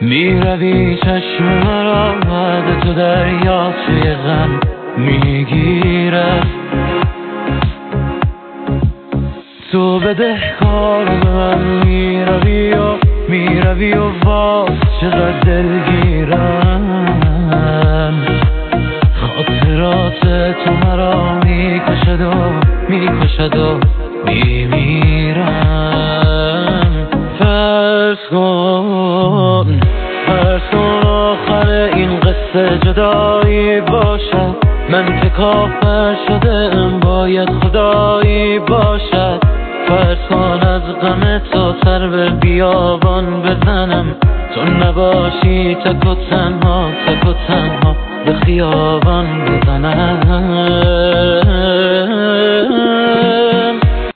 میروی چشم مرا بعد تو دریاچه غم میگیره. تو بدهکار من میروی و باز چقدر دلگیرم. خاطرات تو مرا میکشد و میمیرم. فرض کن آخر این قصه جدایی باشد. من که کافر شدم باید خدایی باشد. فرض کن از غم تو سر به بیابان بزنم. تو نباشی تک و تنها به خیابان بزنم.